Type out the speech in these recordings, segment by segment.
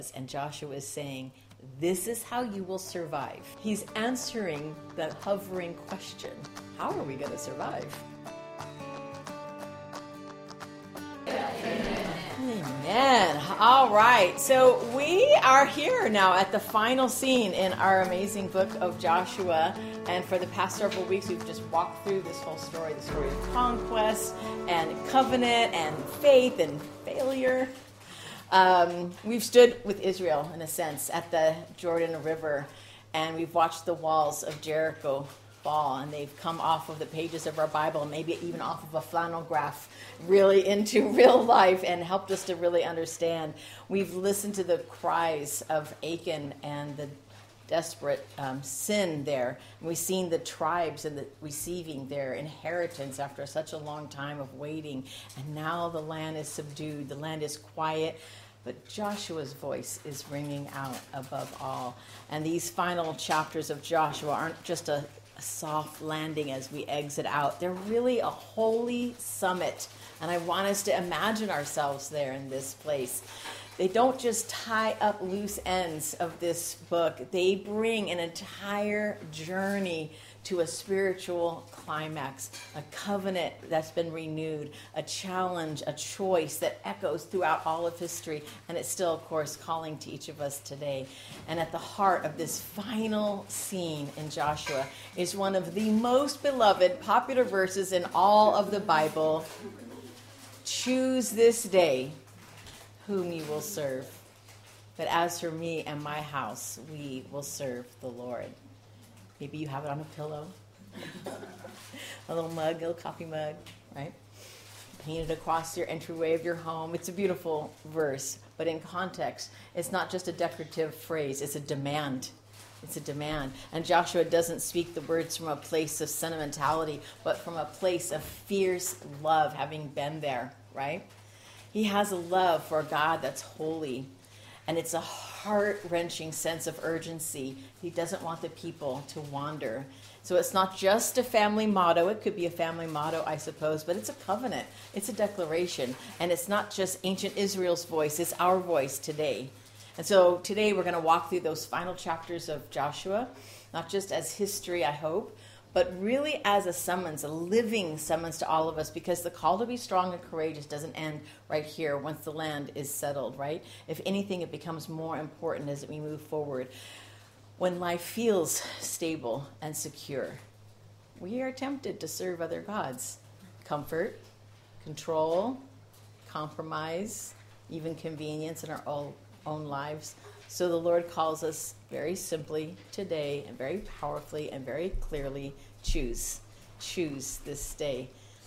And Joshua is saying, this is how you will survive. He's answering that hovering question. How are we going to survive? Amen. All right. So we are here now at the final scene in our amazing book of Joshua. And for the past several weeks, we've just walked through this whole story, the story of conquest and covenant and faith and failure. We've stood with Israel, in a sense, at the Jordan River, and we've watched the walls of Jericho fall, and they've come off of the pages of our Bible, maybe even off of a flannel graph, really into real life, and helped us to really understand. We've listened to the cries of Achan and the desperate sin there. And we've seen the tribes and the receiving their inheritance after such a long time of waiting. And now the land is subdued. The land is quiet. But Joshua's voice is ringing out above all. And these final chapters of Joshua aren't just a soft landing as we exit out. They're really a holy summit. And I want us to imagine ourselves there in this place. They don't just tie up loose ends of this book. They bring an entire journey to a spiritual climax, a covenant that's been renewed, a challenge, a choice that echoes throughout all of history, and it's still, of course, calling to each of us today. And at the heart of this final scene in Joshua is one of the most beloved, popular verses in all of the Bible. Choose this day whom you will serve. But as for me and my house, we will serve the Lord. Maybe you have it on a pillow, a little mug, a little coffee mug, right? Painted across your entryway of your home. It's a beautiful verse, but in context, it's not just a decorative phrase, it's a demand. It's a demand. And Joshua doesn't speak the words from a place of sentimentality, but from a place of fierce love, having been there, right? He has a love for a God that's holy. And it's a heart-wrenching sense of urgency. He doesn't want the people to wander. So it's not just a family motto. It could be a family motto, I suppose, but it's a covenant. It's a declaration. And it's not just ancient Israel's voice. It's our voice today. And so today we're going to walk through those final chapters of Joshua, not just as history, I hope, but really as a summons, a living summons to all of us, because the call to be strong and courageous doesn't end right here once the land is settled, right? If anything, it becomes more important as we move forward. When life feels stable and secure, we are tempted to serve other gods. Comfort, control, compromise, even convenience in our own lives. So the Lord calls us very simply today and very powerfully and very clearly, choose. Choose this day.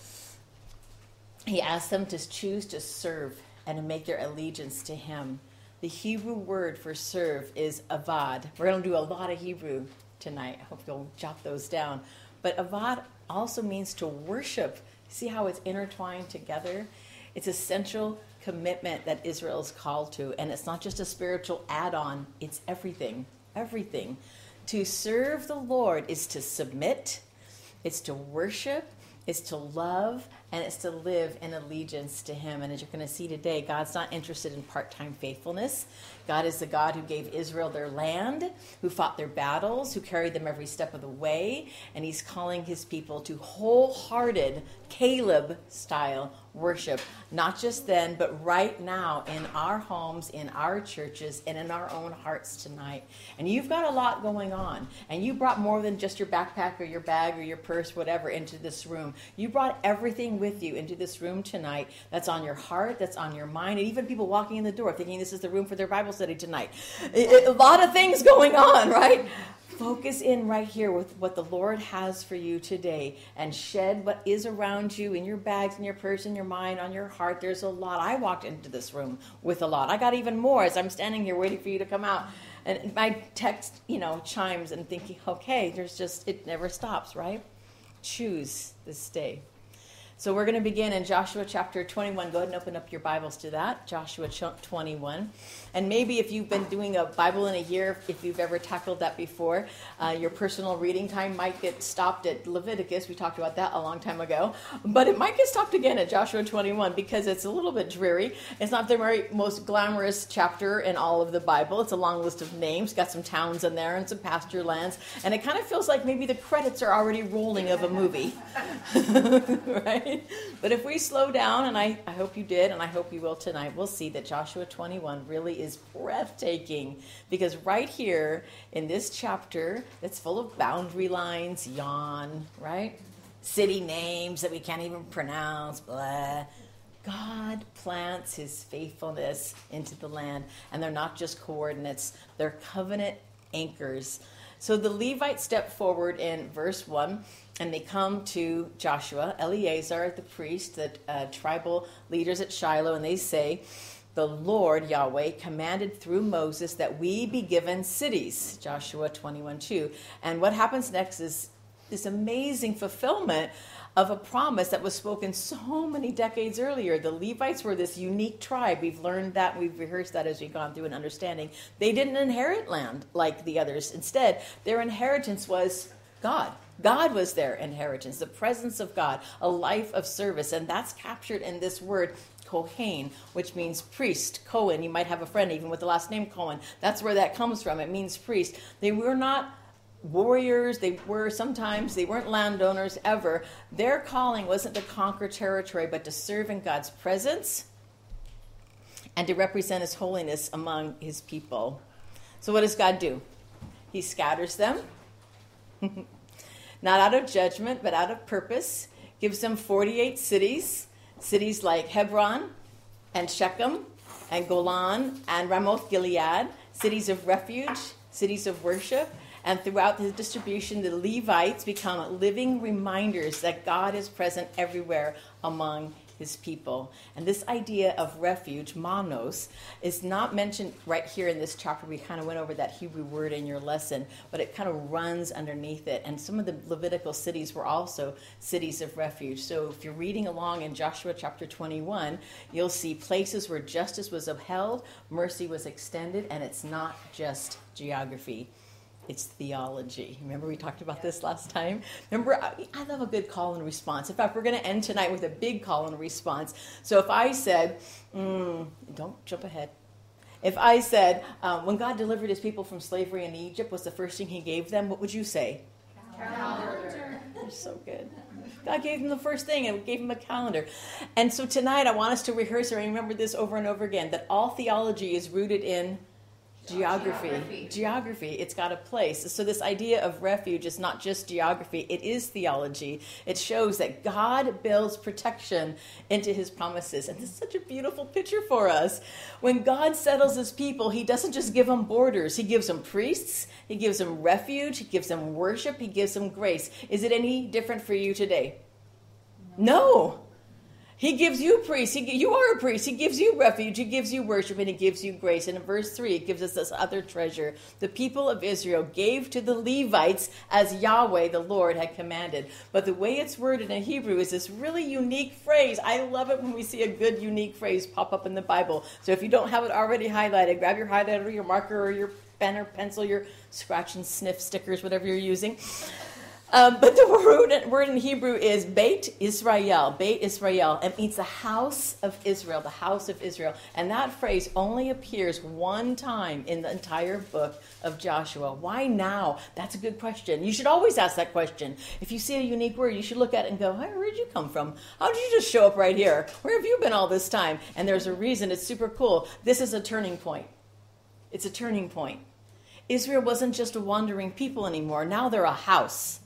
He asks them to choose to serve and to make their allegiance to him. The Hebrew word for serve is avad. We're going to do a lot of Hebrew tonight. I hope you'll jot those down. But avad also means to worship. See how it's intertwined together? It's a central commitment that Israel is called to. And it's not just a spiritual add-on. It's everything. Everything. To serve the Lord is to submit. It's to worship. It's to love. And it's to live in allegiance to him. And as you're going to see today, God's not interested in part-time faithfulness. God is the God who gave Israel their land, who fought their battles, who carried them every step of the way. And he's calling his people to wholehearted, Caleb-style worship, not just then, but right now in our homes, in our churches, and in our own hearts tonight. And you've got a lot going on. And you brought more than just your backpack or your bag or your purse, whatever, into this room. You brought everything with you into this room tonight that's on your heart, that's on your mind, and even people walking in the door thinking this is the room for their Bible study tonight. A lot of things going on, right? Focus in right here with what the Lord has for you today and shed what is around you in your bags, in your purse, in your mind, on your heart. There's a lot. I walked into this room with a lot. I got even more as I'm standing here waiting for you to come out. And my text, chimes and thinking, okay, it never stops, right? Choose this day. So we're going to begin in Joshua chapter 21. Go ahead and open up your Bibles to that, Joshua 21. And maybe if you've been doing a Bible in a year, if you've ever tackled that before, your personal reading time might get stopped at Leviticus. We talked about that a long time ago. But it might get stopped again at Joshua 21 because it's a little bit dreary. It's not the very most glamorous chapter in all of the Bible. It's a long list of names. Got some towns in there and some pasture lands. And it kind of feels like maybe the credits are already rolling of a movie. Right? But if we slow down, and I hope you did, and I hope you will tonight, we'll see that Joshua 21 really is breathtaking. Because right here in this chapter, it's full of boundary lines, yawn, right? City names that we can't even pronounce, blah. God plants his faithfulness into the land. And they're not just coordinates, they're covenant anchors. So the Levites step forward in verse 1, and they come to Joshua, Eleazar, the priest, the tribal leaders at Shiloh, and they say, the Lord, Yahweh, commanded through Moses that we be given cities, Joshua 21:2. And what happens next is this amazing fulfillment of a promise that was spoken so many decades earlier. The Levites were this unique tribe. We've learned that, we've rehearsed that as we've gone through an understanding. They didn't inherit land like the others. Instead, their inheritance was God. God was their inheritance, the presence of God, a life of service. And that's captured in this word, Kohen, which means priest. Cohen, you might have a friend even with the last name Cohen. That's where that comes from. It means priest. They were not warriors. They weren't landowners ever. Their calling wasn't to conquer territory, but to serve in God's presence and to represent his holiness among his people. So what does God do? He scatters them. Not out of judgment, but out of purpose. Gives them 48 cities. Cities like Hebron and Shechem and Golan and Ramoth Gilead. Cities of refuge, cities of worship. And throughout the distribution, the Levites become living reminders that God is present everywhere among his people. And this idea of refuge, manos, is not mentioned right here in this chapter. We kind of went over that Hebrew word in your lesson, but it kind of runs underneath it. And some of the Levitical cities were also cities of refuge. So if you're reading along in Joshua chapter 21, you'll see places where justice was upheld, mercy was extended, and it's not just geography. It's theology. Remember we talked about this last time? Remember, I love a good call and response. In fact, we're going to end tonight with a big call and response. So if I said, don't jump ahead. If I said, when God delivered his people from slavery in Egypt, what's the first thing he gave them? What would you say? Calendar. You're so good. God gave them the first thing and gave them a calendar. And so tonight I want us to rehearse and remember this over and over again, that all theology is rooted in Geography. It's got a place. So this idea of refuge is not just geography. It is theology. It shows that God builds protection into his promises. And this is such a beautiful picture for us. When God settles his people, he doesn't just give them borders. He gives them priests. He gives them refuge. He gives them worship. He gives them grace. Is it any different for you today? No. He gives you priests. You are a priest. He gives you refuge. He gives you worship, and he gives you grace. And in verse 3, it gives us this other treasure. The people of Israel gave to the Levites as Yahweh, the Lord, had commanded. But the way it's worded in Hebrew is this really unique phrase. I love it when we see a good, unique phrase pop up in the Bible. So if you don't have it already highlighted, grab your highlighter, your marker, or your pen or pencil, your scratch and sniff stickers, whatever you're using. But the word in Hebrew is Beit Israel. Beit Israel. It means the house of Israel, the house of Israel. And that phrase only appears one time in the entire book of Joshua. Why now? That's a good question. You should always ask that question. If you see a unique word, you should look at it and go, hey, where did you come from? How did you just show up right here? Where have you been all this time? And there's a reason. It's super cool. This is a turning point. It's a turning point. Israel wasn't just a wandering people anymore. Now they're a house.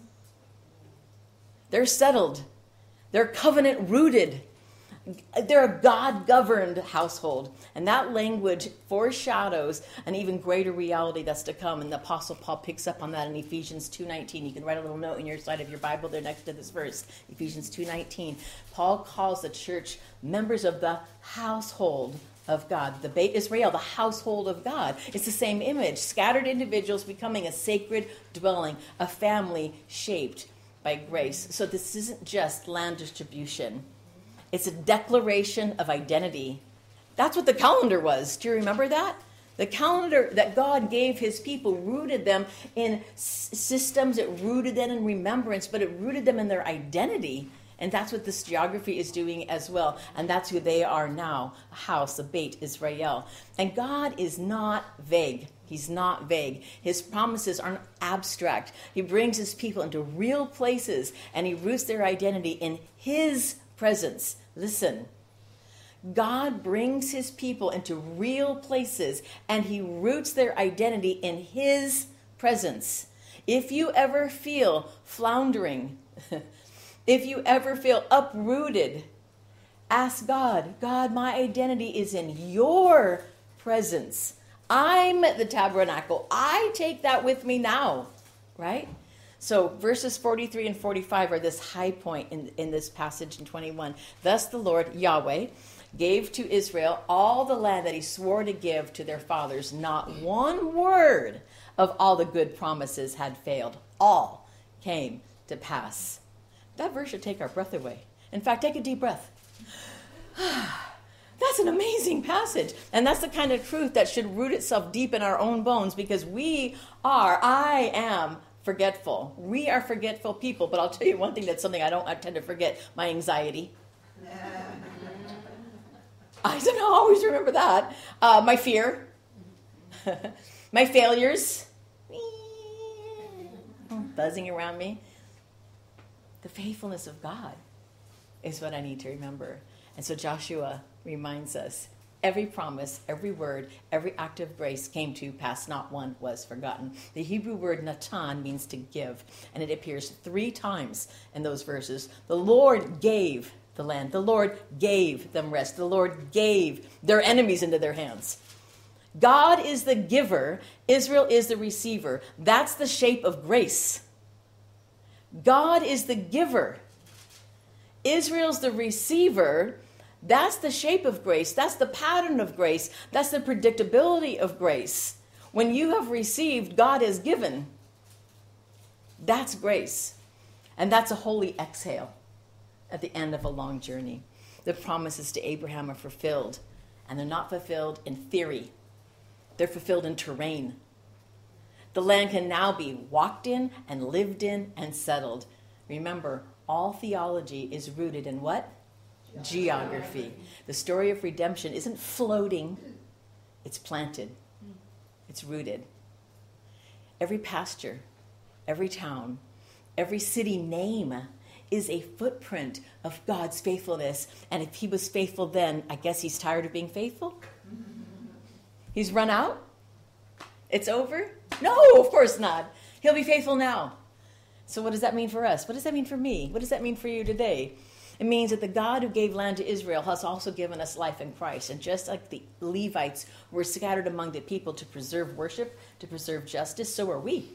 They're settled. They're covenant rooted. They're a God-governed household. And that language foreshadows an even greater reality that's to come. And the Apostle Paul picks up on that in Ephesians 2:19. You can write a little note in your side of your Bible there next to this verse. Ephesians 2:19. Paul calls the church members of the household of God. The Beit Israel, the household of God. It's the same image. Scattered individuals becoming a sacred dwelling, a family shaped by grace. So this isn't just land distribution. It's a declaration of identity. That's what the calendar was. Do you remember that? The calendar that God gave his people rooted them in systems. It rooted them in remembrance, but it rooted them in their identity. And that's what this geography is doing as well. And that's who they are now, a house, a Beit Israel. And God is not vague. He's not vague. His promises aren't abstract. He brings his people into real places, and he roots their identity in his presence. Listen. God brings his people into real places, and he roots their identity in his presence. If you ever feel floundering, if you ever feel uprooted, ask God, God, my identity is in your presence. I'm the tabernacle. I take that with me now, right? So verses 43 and 45 are this high point in this passage in 21. Thus the Lord, Yahweh, gave to Israel all the land that he swore to give to their fathers. Not one word of all the good promises had failed. All came to pass. That verse should take our breath away. In fact, take a deep breath. That's an amazing passage. And that's the kind of truth that should root itself deep in our own bones, because I am forgetful. We are forgetful people. But I'll tell you one thing that's something I tend to forget, my anxiety. I don't always remember that. My fear. My failures. Buzzing around me. The faithfulness of God is what I need to remember. And so Joshua reminds us, every promise, every word, every act of grace came to pass. Not one was forgotten. The Hebrew word natan means to give, and it appears 3 times in those verses. The Lord gave the land. The Lord gave them rest. The Lord gave their enemies into their hands. God is the giver. Israel is the receiver. That's the shape of grace. God is the giver. Israel's the receiver. That's the shape of grace. That's the pattern of grace. That's the predictability of grace. When you have received, God has given. That's grace. And that's a holy exhale at the end of a long journey. The promises to Abraham are fulfilled, and they're not fulfilled in theory. They're fulfilled in terrain. The land can now be walked in and lived in and settled. Remember, all theology is rooted in what? Geography. The story of redemption isn't floating. It's planted. It's rooted. Every pasture, every town, every city name is a footprint of God's faithfulness. And if he was faithful then, I guess he's tired of being faithful? He's run out? It's over? No, of course not. He'll be faithful now. So what does that mean for us? What does that mean for me? What does that mean for you today? It means that the God who gave land to Israel has also given us life in Christ. And just like the Levites were scattered among the people to preserve worship, to preserve justice, so are we.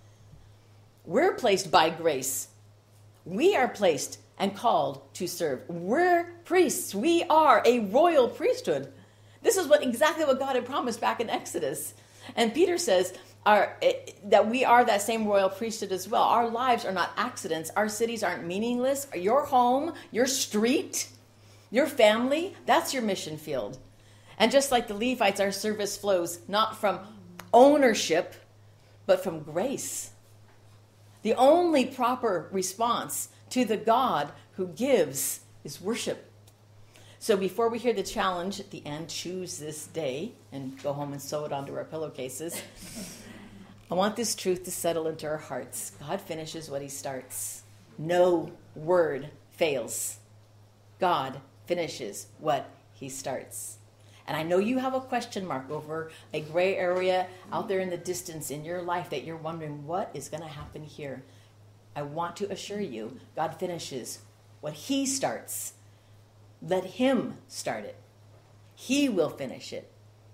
We're placed by grace. We are placed and called to serve. We're priests. We are a royal priesthood. This is exactly what God had promised back in Exodus. And Peter says that we are that same royal priesthood as well. Our lives are not accidents. Our cities aren't meaningless. Your home, your street, your family, that's your mission field. And just like the Levites, our service flows not from ownership, but from grace. The only proper response to the God who gives is worship. So before we hear the challenge at the end, choose this day, and go home and sew it onto our pillowcases, I want this truth to settle into our hearts. God finishes what he starts. No word fails. God finishes what he starts. And I know you have a question mark over a gray area out there in the distance in your life that you're wondering, what is going to happen here? I want to assure you, God finishes what he starts. Let him start it. He will finish it.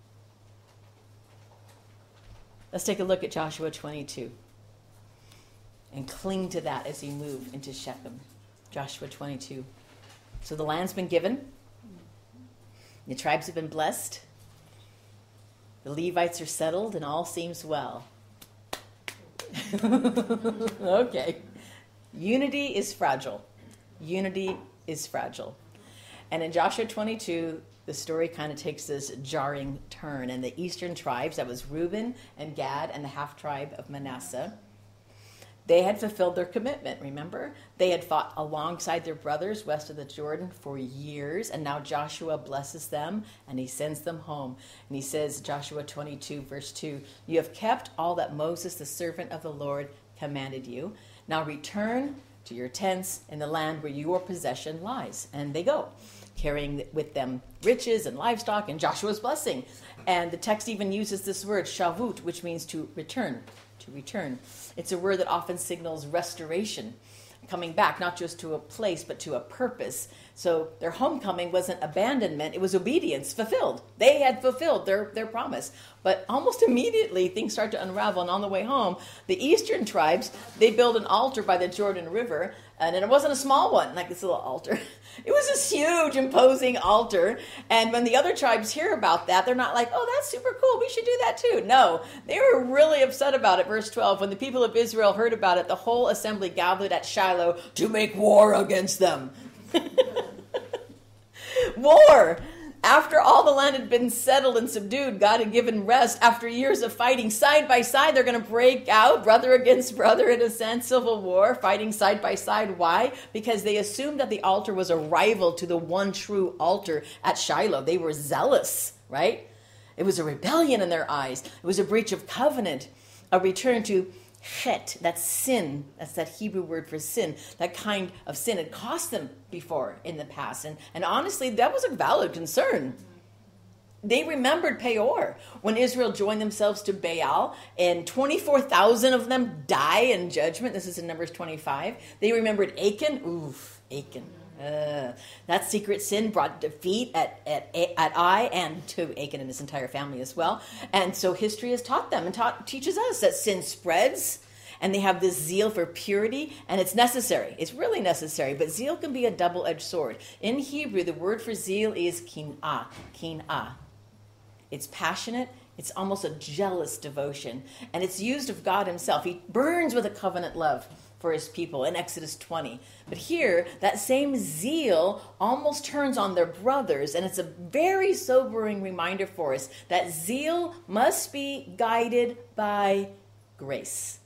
Let's take a look at Joshua 22 and cling to that as we move into Shechem. Joshua 22. So the land's been given. The tribes have been blessed. The Levites are settled, and all seems well. Okay. Unity is fragile. Unity is fragile. And in Joshua 22, the story kind of takes this jarring turn. And the eastern tribes, that was Reuben and Gad and the half-tribe of Manasseh, they had fulfilled their commitment, remember? They had fought alongside their brothers west of the Jordan for years, and now Joshua blesses them, and he sends them home. And he says, Joshua 22, verse 2, "You have kept all that Moses, the servant of the Lord, commanded you. Now return to your tents in the land where your possession lies." And they go, carrying with them riches and livestock and Joshua's blessing. And the text even uses this word, shavut, which means to return. To return. It's a word that often signals restoration, coming back, not just to a place, but to a purpose. So their homecoming wasn't abandonment, it was obedience, fulfilled. They had fulfilled their promise. But almost immediately, things start to unravel, and on the way home, the eastern tribes, they build an altar by the Jordan River, and it wasn't a small one, like this little altar. It was this huge, imposing altar, and when the other tribes hear about that, they're not like, "Oh, that's super cool, we should do that too." No, they were really upset about it. Verse 12, when the people of Israel heard about it, the whole assembly gathered at Shiloh to make war against them. War! After all the land had been settled and subdued, God had given rest. After years of fighting side by side, they're going to break out, brother against brother, in a sense, civil war, fighting side by side. Why? Because they assumed that the altar was a rival to the one true altar at Shiloh. They were zealous, right? It was a rebellion in their eyes. It was a breach of covenant, a return to chet, that's sin. That's that Hebrew word for sin. That kind of sin had cost them before in the past. And honestly, that was a valid concern. They remembered Peor when Israel joined themselves to Baal, and 24,000 of them die in judgment. This is in Numbers 25. They remembered Achan. Oof, Achan. That secret sin brought defeat at Ai and to Achan and his entire family as well. And so history has taught them and teaches us that sin spreads, and they have this zeal for purity, and it's necessary. It's really necessary, but zeal can be a double-edged sword. In Hebrew, the word for zeal is kin'ah, kin'ah. It's passionate. It's almost a jealous devotion, and it's used of God himself. He burns with a covenant love for his people in Exodus 20. But here, that same zeal almost turns on their brothers, and it's a very sobering reminder for us that zeal must be guided by grace.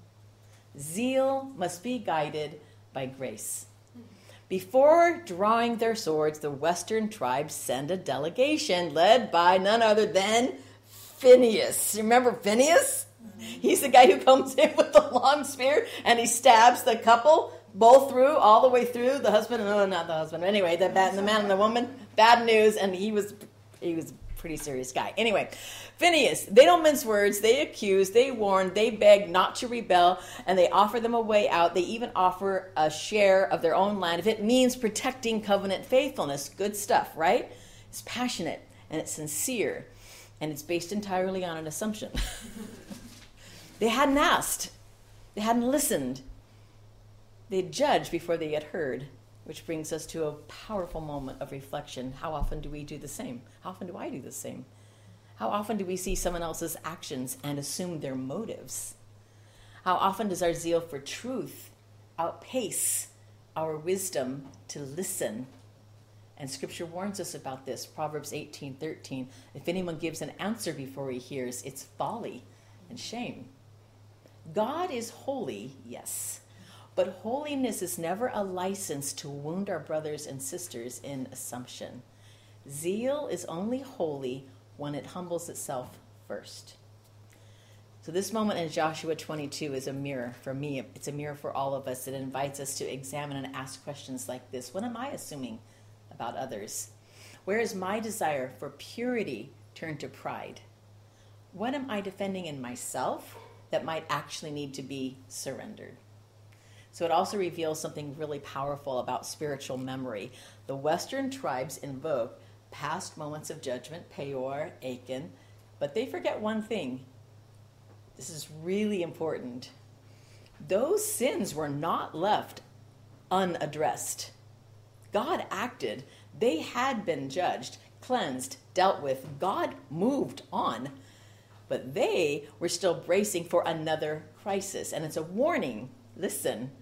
Zeal must be guided by grace. Before drawing their swords, the western tribes send a delegation led by none other than Phinehas. Remember Phinehas? He's the guy who comes in with the long spear and he stabs the couple both through, all the way through. The husband, no, not the husband. Anyway, the man and the woman. Bad news, and he was a pretty serious guy. Anyway, Phinehas, they don't mince words. They accuse, they warn, they beg not to rebel, and they offer them a way out. They even offer a share of their own land if it means protecting covenant faithfulness. Good stuff, right? It's passionate and it's sincere, and it's based entirely on an assumption. They hadn't asked. They hadn't listened. They'd judged before they had heard, which brings us to a powerful moment of reflection. How often do we do the same? How often do I do the same? How often do we see someone else's actions and assume their motives? How often does our zeal for truth outpace our wisdom to listen? And Scripture warns us about this. Proverbs 18:13. If anyone gives an answer before he hears, it's folly and shame. God is holy, yes, but holiness is never a license to wound our brothers and sisters in assumption. Zeal is only holy when it humbles itself first. So this moment in Joshua 22 is a mirror for me. It's a mirror for all of us. It invites us to examine and ask questions like this. What am I assuming about others? Where is my desire for purity turned to pride? What am I defending in myself that might actually need to be surrendered? So it also reveals something really powerful about spiritual memory. The Western tribes invoke past moments of judgment, Peor, Achan, but they forget one thing. This is really important. Those sins were not left unaddressed. God acted. They had been judged, cleansed, dealt with. God moved on. But they were still bracing for another crisis. And it's a warning. Listen,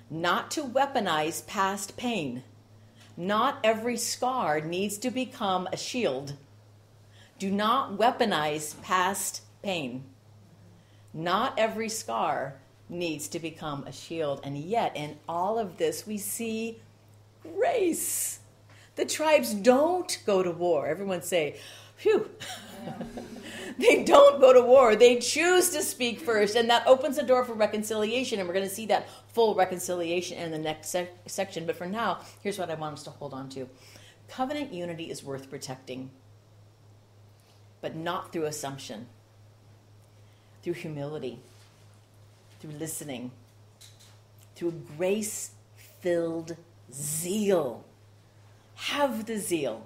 not to weaponize past pain. Not every scar needs to become a shield. Do not weaponize past pain. Not every scar needs to become a shield. And yet, in all of this, we see grace. The tribes don't go to war. Everyone say, phew. They don't go to war. They choose to speak first, and that opens the door for reconciliation, and we're going to see that full reconciliation in the next section. But for now, here's what I want us to hold on to. Covenant unity is worth protecting, but not through assumption, through humility, through listening, through grace-filled zeal. Have the zeal.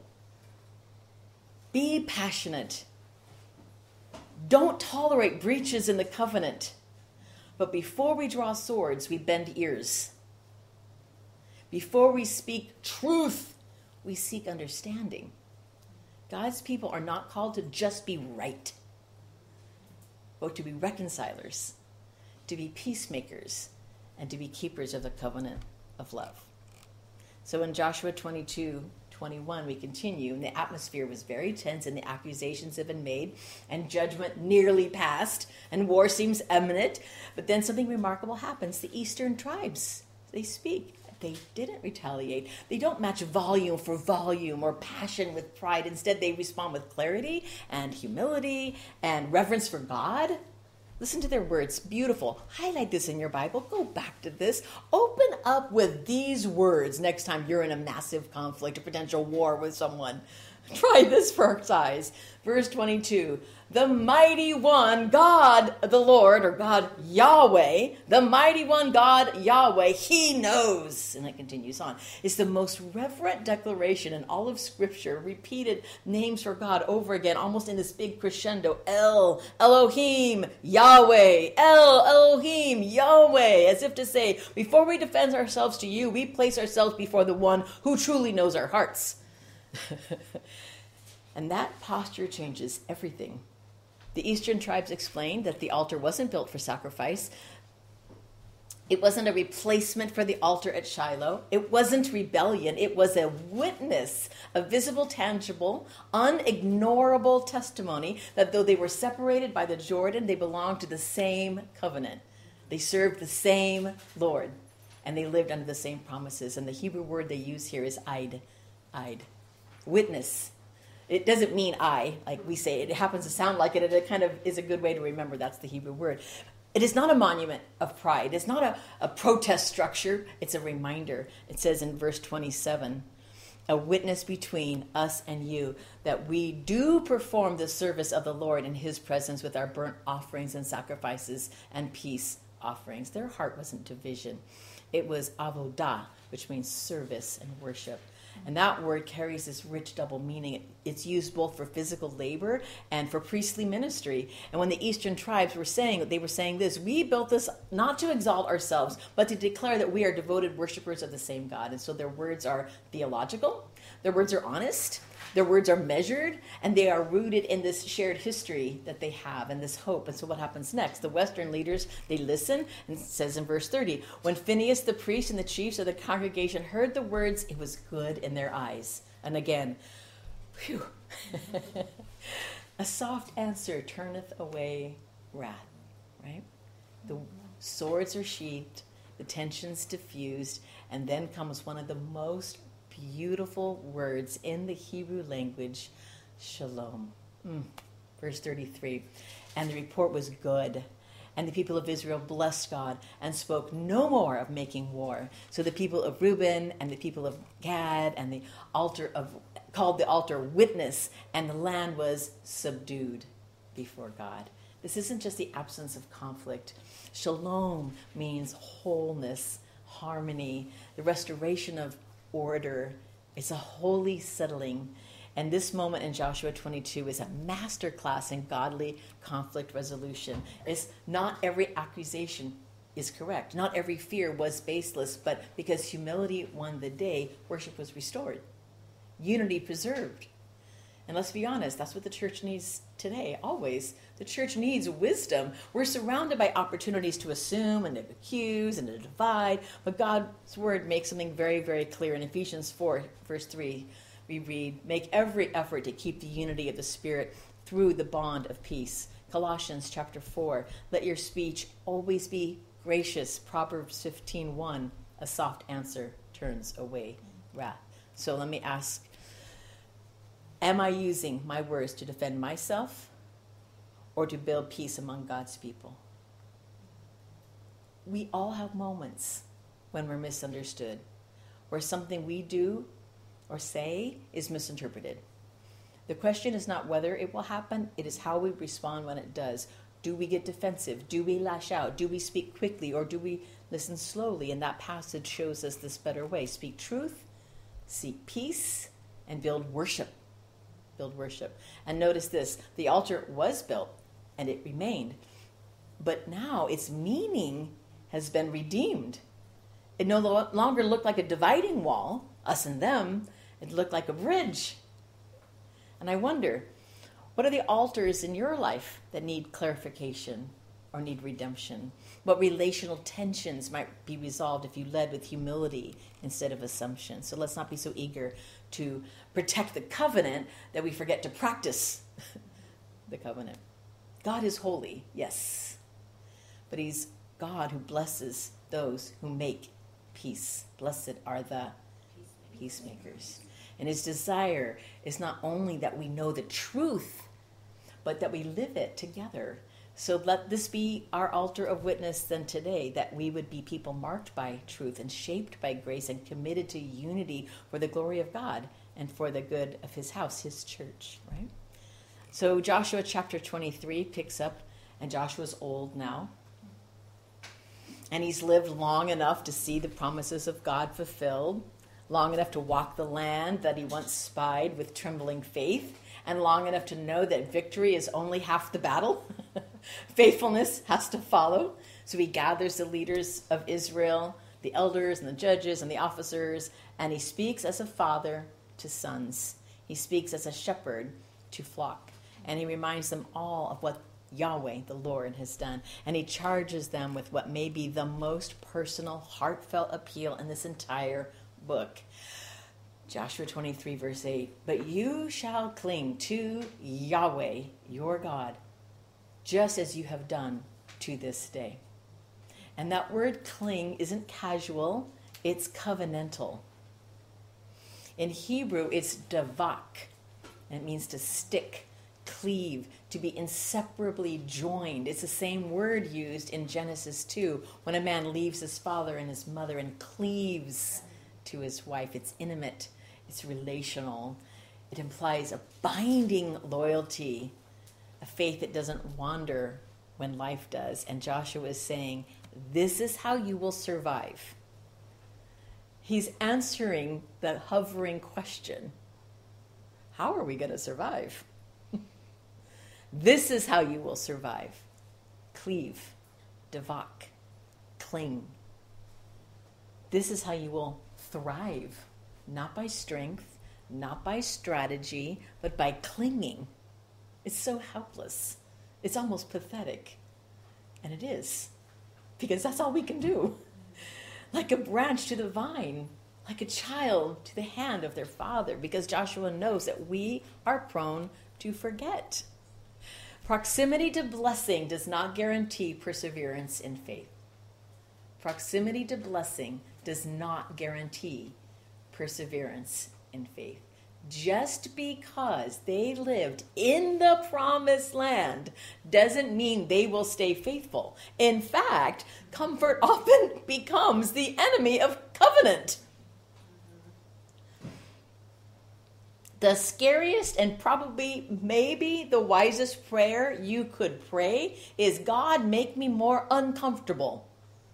Be passionate. Don't tolerate breaches in the covenant. But before we draw swords, we bend ears. Before we speak truth, we seek understanding. God's people are not called to just be right, but to be reconcilers, to be peacemakers, and to be keepers of the covenant of love. So in Joshua 22:21, we continue, and the atmosphere was very tense, and the accusations have been made, and judgment nearly passed, and war seems imminent. But then something remarkable happens. The eastern tribes, they speak. They didn't retaliate. They don't match volume for volume or passion with pride. Instead, they respond with clarity and humility and reverence for God. Listen to their words. Beautiful. Highlight this in your Bible. Go back to this. Open up with these words next time you're in a massive conflict or potential war with someone. Try this for size. Verse 22. The mighty one, God the Lord, or God Yahweh, the mighty one, God Yahweh, he knows. And it continues on. It's the most reverent declaration in all of Scripture, repeated names for God over again, almost in this big crescendo. El, Elohim, Yahweh, El, Elohim, Yahweh, as if to say, before we defend ourselves to you, we place ourselves before the one who truly knows our hearts. And that posture changes everything. The eastern tribes explained that the altar wasn't built for sacrifice. It wasn't a replacement for the altar at Shiloh. It wasn't rebellion. It was a witness, a visible, tangible, unignorable testimony that though they were separated by the Jordan, they belonged to the same covenant. They served the same Lord, and they lived under the same promises. And the Hebrew word they use here is Eid. Eid. Witness. It doesn't mean I, like we say. It happens to sound like it, and it kind of is a good way to remember that's the Hebrew word. It is not a monument of pride. It's not a protest structure. It's a reminder. It says in verse 27, a witness between us and you, that we do perform the service of the Lord in his presence with our burnt offerings and sacrifices and peace offerings. Their heart wasn't division. It was avodah, which means service and worship. And that word carries this rich double meaning. It's used both for physical labor and for priestly ministry. And when the eastern tribes were saying, they were saying this, we built this not to exalt ourselves, but to declare that we are devoted worshipers of the same God. And so their words are theological, their words are honest, their words are measured, and they are rooted in this shared history that they have and this hope. And so what happens next? The Western leaders, they listen, and it says in verse 30, when Phinehas the priest and the chiefs of the congregation heard the words, it was good in their eyes. And again, phew, a soft answer turneth away wrath, right? The swords are sheathed, the tensions diffused, and then comes one of the most beautiful words in the Hebrew language, shalom. Verse 33, and the report was good. And the people of Israel blessed God and spoke no more of making war. So the people of Reuben and the people of Gad and the altar called the altar witness, and the land was subdued before God. This isn't just the absence of conflict. Shalom means wholeness, harmony, the restoration of order. It's a holy settling. And this moment in Joshua 22 is a masterclass in godly conflict resolution. It's not every accusation is correct. Not every fear was baseless, but because humility won the day, worship was restored. Unity preserved. And let's be honest, that's what the church needs today, always. The church needs wisdom. We're surrounded by opportunities to assume and to accuse and to divide, but God's word makes something very, very clear. In Ephesians 4, verse 3, we read, make every effort to keep the unity of the Spirit through the bond of peace. Colossians chapter 4, let your speech always be gracious. Proverbs 15:1, a soft answer turns away wrath. So let me ask, am I using my words to defend myself or to build peace among God's people? We all have moments when we're misunderstood, where something we do or say is misinterpreted. The question is not whether it will happen, it is how we respond when it does. Do we get defensive? Do we lash out? Do we speak quickly, or do we listen slowly? And that passage shows us this better way. Speak truth, seek peace, and build worship. Build worship. And notice this, the altar was built and it remained, but now its meaning has been redeemed. It no longer looked like a dividing wall, us and them. It looked like a bridge. And I wonder, what are the altars in your life that need clarification or need redemption? What relational tensions might be resolved if you led with humility instead of assumption? So let's not be so eager to protect the covenant that we forget to practice the covenant. God is holy, yes, but he's God who blesses those who make peace. Blessed are the peacemakers. And his desire is not only that we know the truth, but that we live it together. So let this be our altar of witness then today, that we would be people marked by truth and shaped by grace and committed to unity for the glory of God and for the good of his house, his church, right? So Joshua chapter 23 picks up, and Joshua's old now. And he's lived long enough to see the promises of God fulfilled, long enough to walk the land that he once spied with trembling faith, and long enough to know that victory is only half the battle. Faithfulness has to follow. So he gathers the leaders of Israel, the elders and the judges and the officers, and he speaks as a father to sons. He speaks as a shepherd to flock. And he reminds them all of what Yahweh, the Lord, has done. And he charges them with what may be the most personal, heartfelt appeal in this entire book. Joshua 23, verse 8, but you shall cling to Yahweh, your God, just as you have done to this day. And that word cling isn't casual, it's covenantal. In Hebrew, it's davak, and it means to stick, cleave, to be inseparably joined. It's the same word used in Genesis 2, when a man leaves his father and his mother and cleaves to his wife. It's intimate, it's relational. It implies a binding loyalty, a faith that doesn't wander when life does. And Joshua is saying, this is how you will survive. He's answering the hovering question, how are we going to survive? This is how you will survive. Cleave, davak, cling. This is how you will thrive, not by strength, not by strategy, but by clinging. It's so helpless. It's almost pathetic. And it is, because that's all we can do. Like a branch to the vine, like a child to the hand of their father, because Joshua knows that we are prone to forget. Proximity to blessing does not guarantee perseverance in faith. Proximity to blessing does not guarantee perseverance in faith. Just because they lived in the promised land doesn't mean they will stay faithful. In fact, comfort often becomes the enemy of covenant. The scariest and probably maybe the wisest prayer you could pray is, God, make me more uncomfortable.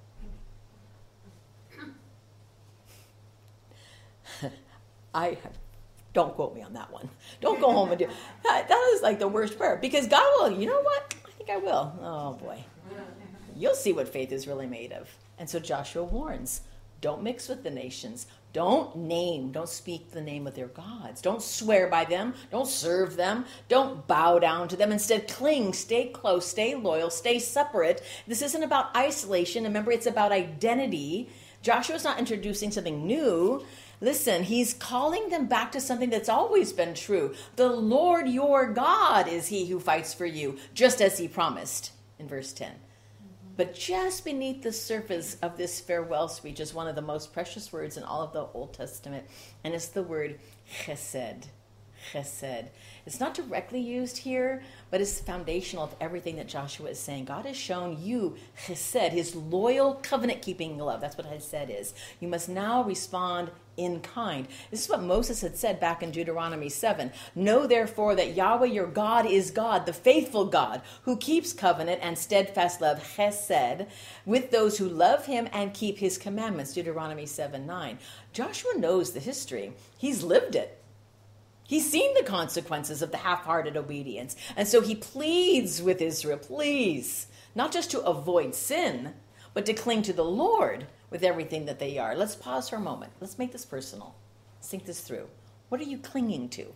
Don't quote me on that one. Don't go home and do that is like the worst prayer, because God will, you know what? I think I will. Oh boy. You'll see what faith is really made of. And so Joshua warns, Don't mix with the nations. Don't speak the name of their gods. Don't swear by them. Don't serve them. Don't bow down to them. Instead, cling, stay close, stay loyal, stay separate. This isn't about isolation. Remember, it's about identity. Joshua's not introducing something new. Listen, he's calling them back to something that's always been true. The Lord your God is he who fights for you, just as he promised in verse 10. But just beneath the surface of this farewell speech is one of the most precious words in all of the Old Testament, and it's the word chesed. Chesed. It's not directly used here, but it's foundational of everything that Joshua is saying. God has shown you chesed, his loyal covenant-keeping love. That's what chesed is. You must now respond in kind. This is what Moses had said back in Deuteronomy 7. Know therefore that Yahweh your God is God, the faithful God, who keeps covenant and steadfast love, chesed, with those who love him and keep his commandments, Deuteronomy 7:9. Joshua knows the history. He's lived it. He's seen the consequences of the half-hearted obedience. And so he pleads with Israel, please, not just to avoid sin, but to cling to the Lord with everything that they are. Let's pause for a moment. Let's make this personal. Let's think this through. What are you clinging to?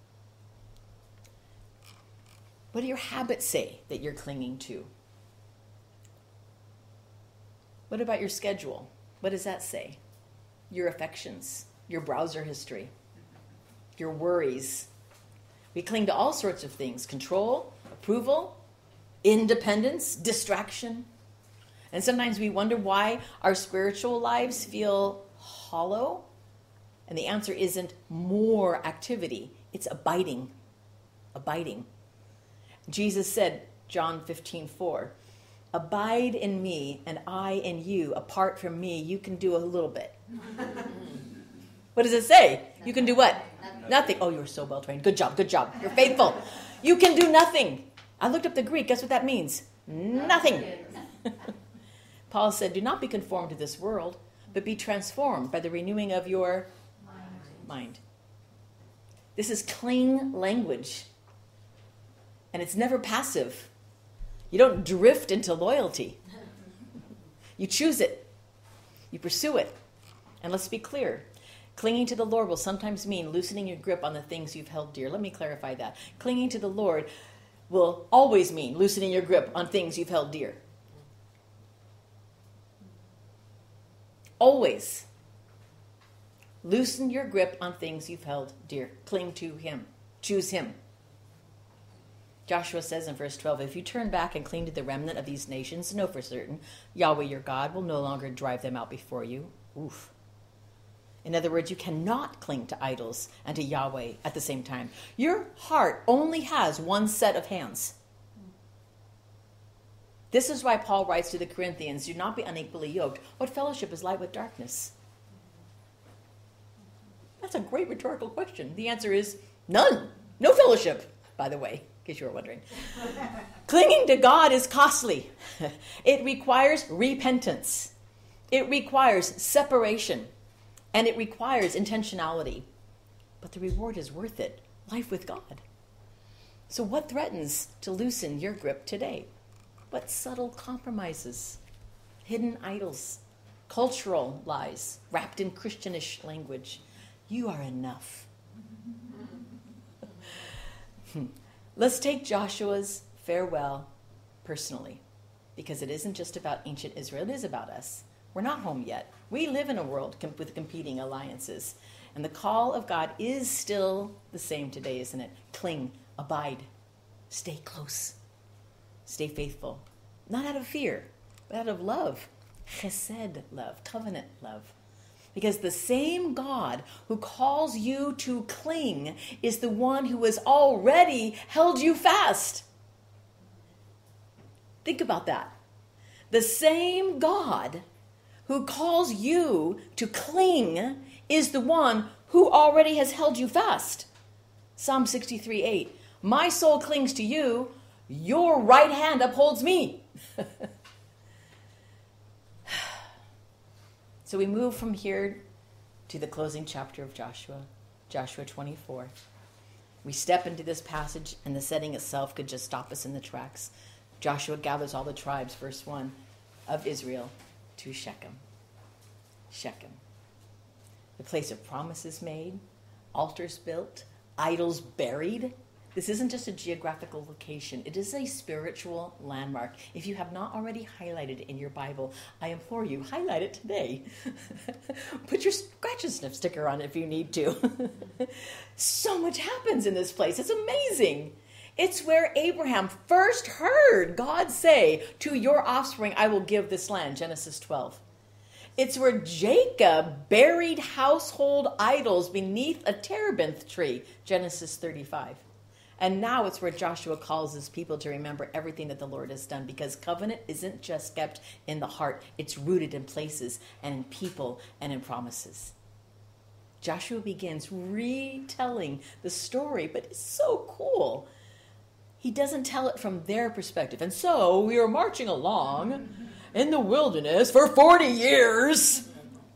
What do your habits say that you're clinging to? What about your schedule? What does that say? Your affections, your browser history, your worries. We cling to all sorts of things: control, approval, independence, distraction. And sometimes we wonder why our spiritual lives feel hollow. And the answer isn't more activity. It's abiding. Abiding. Jesus said, John 15:4, abide in me and I in you. Apart from me, you can do a little bit. What does it say? You can do what? Nothing. Oh, you're so well trained. Good job. Good job. You're faithful. You can do nothing. I looked up the Greek. Guess what that means? Nothing. Paul said, do not be conformed to this world, but be transformed by the renewing of your mind. This is cling language. And it's never passive. You don't drift into loyalty. You choose it. You pursue it. And let's be clear. Clinging to the Lord will sometimes mean loosening your grip on the things you've held dear. Let me clarify that. Clinging to the Lord will always mean loosening your grip on things you've held dear. Always. Loosen your grip on things you've held dear. Cling to him. Choose him. Joshua says in verse 12, if you turn back and cling to the remnant of these nations, know for certain Yahweh your God will no longer drive them out before you. Oof. In other words, you cannot cling to idols and to Yahweh at the same time. Your heart only has one set of hands. This is why Paul writes to the Corinthians, do not be unequally yoked. What fellowship is light with darkness? That's a great rhetorical question. The answer is none. No fellowship, by the way, in case you were wondering. Clinging to God is costly. It requires repentance. It requires separation. And it requires intentionality. But the reward is worth it. Life with God. So what threatens to loosen your grip today? What subtle compromises, hidden idols, cultural lies wrapped in Christianish language? You are enough. Let's take Joshua's farewell personally, because it isn't just about ancient Israel, it is about us. We're not home yet. We live in a world with competing alliances. And the call of God is still the same today, isn't it? Cling, abide, stay close, stay faithful. Not out of fear, but out of love. Chesed love, covenant love. Because the same God who calls you to cling is the one who has already held you fast. Think about that. The same God who calls you to cling is the one who already has held you fast. Psalm 63:8. My soul clings to you, your right hand upholds me. So we move from here to the closing chapter of Joshua, Joshua 24. We step into this passage, and the setting itself could just stop us in the tracks. Joshua gathers all the tribes, verse 1, of Israel to Shechem. Shechem. The place of promises made, altars built, idols buried. This isn't just a geographical location. It is a spiritual landmark. If you have not already highlighted it in your Bible, I implore you, highlight it today. Put your scratch and sniff sticker on it if you need to. So much happens in this place. It's amazing. It's where Abraham first heard God say, to your offspring, I will give this land, Genesis 12. It's where Jacob buried household idols beneath a terebinth tree, Genesis 35. And now it's where Joshua calls his people to remember everything that the Lord has done, because covenant isn't just kept in the heart. It's rooted in places and in people and in promises. Joshua begins retelling the story, but it's so cool. He doesn't tell it from their perspective. And so we are marching along in the wilderness for 40 years.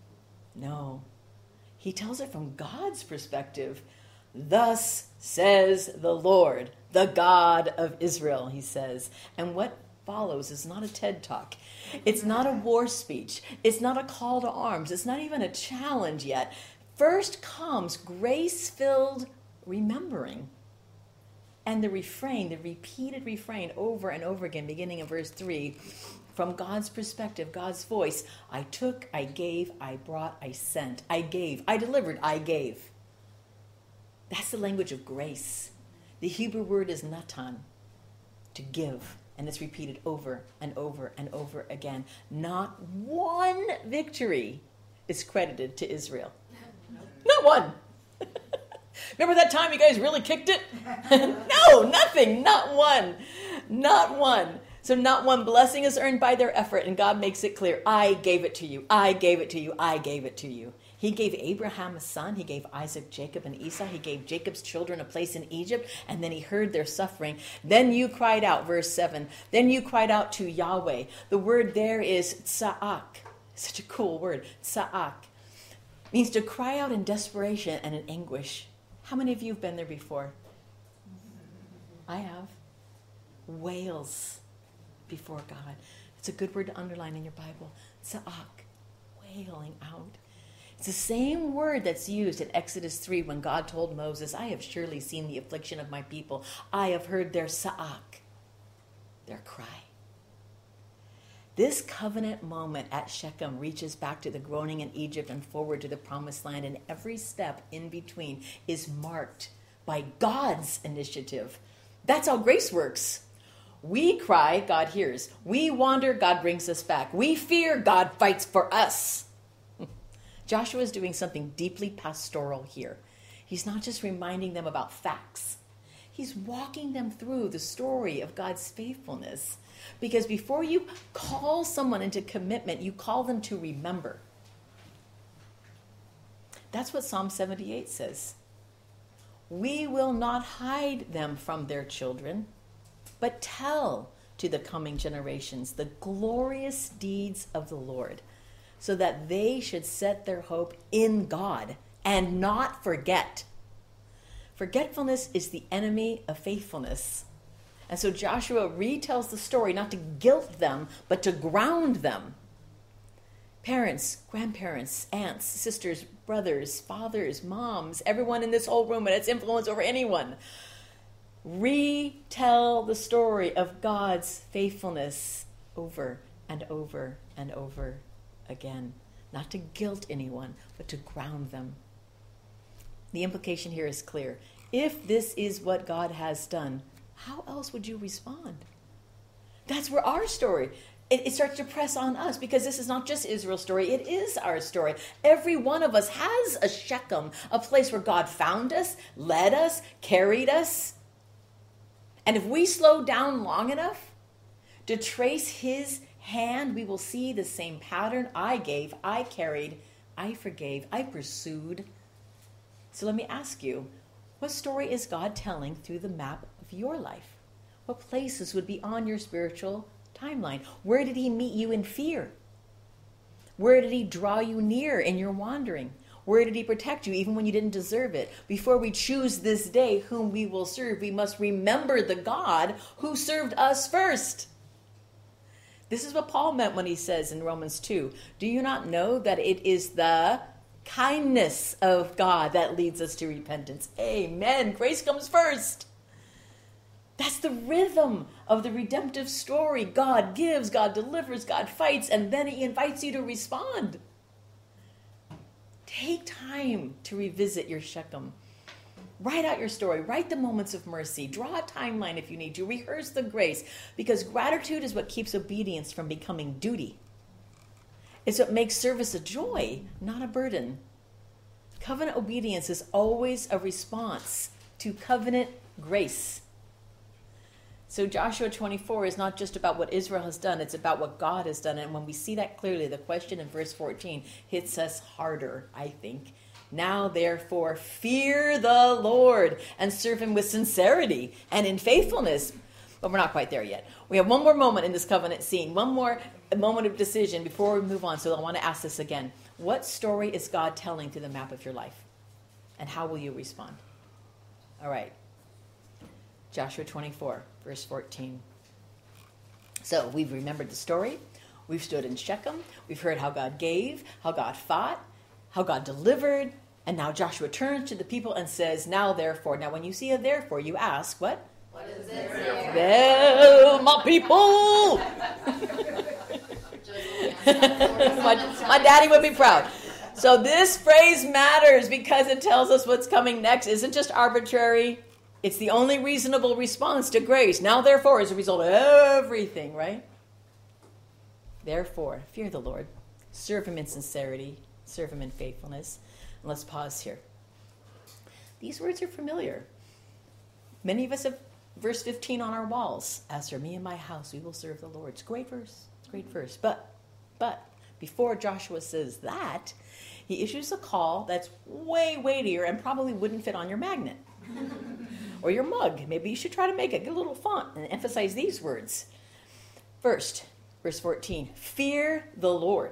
No, he tells it from God's perspective. Thus says the Lord, the God of Israel, he says. And what follows is not a TED Talk. It's not a war speech. It's not a call to arms. It's not even a challenge yet. First comes grace-filled remembering. And the refrain, the repeated refrain over and over again, beginning in verse 3, from God's perspective, God's voice, I took, I gave, I brought, I sent, I gave, I delivered, I gave. That's the language of grace. The Hebrew word is natan, to give, and it's repeated over and over and over again. Not one victory is credited to Israel. Not one. Remember that time you guys really kicked it? No, nothing, not one. Not one. So not one blessing is earned by their effort, and God makes it clear, I gave it to you, I gave it to you, I gave it to you. He gave Abraham a son, he gave Isaac, Jacob, and Esau, he gave Jacob's children a place in Egypt, and then he heard their suffering. Then you cried out, verse 7, then you cried out to Yahweh. The word there is tsa'ak. Such a cool word, tsa'ak. Means to cry out in desperation and in anguish. How many of you have been there before? I have. Wails before God. It's a good word to underline in your Bible. Tsa'ak, wailing out. It's the same word that's used in Exodus 3 when God told Moses, I have surely seen the affliction of my people. I have heard their sa'ak, their cry. This covenant moment at Shechem reaches back to the groaning in Egypt and forward to the promised land, and every step in between is marked by God's initiative. That's how grace works. We cry, God hears. We wander, God brings us back. We fear, God fights for us. Joshua is doing something deeply pastoral here. He's not just reminding them about facts. He's walking them through the story of God's faithfulness. Because before you call someone into commitment, you call them to remember. That's what Psalm 78 says. We will not hide them from their children, but tell to the coming generations the glorious deeds of the Lord, so that they should set their hope in God and not forget. Forgetfulness is the enemy of faithfulness. And so Joshua retells the story not to guilt them, but to ground them. Parents, grandparents, aunts, sisters, brothers, fathers, moms, everyone in this whole room and its influence over anyone. Retell the story of God's faithfulness over and over and over again. Not to guilt anyone, but to ground them. The implication here is clear. If this is what God has done, how else would you respond? That's where our story, it starts to press on us, because this is not just Israel's story, it is our story. Every one of us has a Shechem, a place where God found us, led us, carried us. And if we slow down long enough to trace his hand, we will see the same pattern. I gave, I carried, I forgave, I pursued. So let me ask you, what story is God telling through the map of your life? What places would be on your spiritual timeline? Where did he meet you in fear? Where did he draw you near in your wandering? Where did he protect you even when you didn't deserve it? Before we choose this day whom we will serve, we must remember the God who served us first. This is what Paul meant when he says in Romans 2, do you not know that it is the kindness of God that leads us to repentance? Amen. Grace comes first. That's the rhythm of the redemptive story. God gives, God delivers, God fights, and then he invites you to respond. Take time to revisit your Shechem. Write out your story. Write the moments of mercy. Draw a timeline if you need to. Rehearse the grace, because gratitude is what keeps obedience from becoming duty. It's what makes service a joy, not a burden. Covenant obedience is always a response to covenant grace. So Joshua 24 is not just about what Israel has done, it's about what God has done. And when we see that clearly, the question in verse 14 hits us harder, I think. Now, therefore, fear the Lord and serve him with sincerity and in faithfulness. But we're not quite there yet. We have one more moment in this covenant scene, one more moment of decision before we move on. So I want to ask this again. What story is God telling through the map of your life? And how will you respond? All right. Joshua 24, verse 14. So we've remembered the story. We've stood in Shechem. We've heard how God gave, how God fought, how God delivered. And now Joshua turns to the people and says, now therefore. Now when you see a therefore, you ask, what? What is it? There? Well, my people. my daddy would be proud. So this phrase matters because it tells us what's coming next isn't just arbitrary. It's the only reasonable response to grace. Now, therefore, is a result of everything, right? Therefore, fear the Lord. Serve him in sincerity. Serve him in faithfulness. And let's pause here. These words are familiar. Many of us have verse 15 on our walls. As for me and my house, we will serve the Lord. It's a great verse. It's a great verse. But before Joshua says that, he issues a call that's way weightier and probably wouldn't fit on your magnet. Or your mug. Maybe you should try to make it. Get a little font and emphasize these words. First, verse 14. Fear the Lord.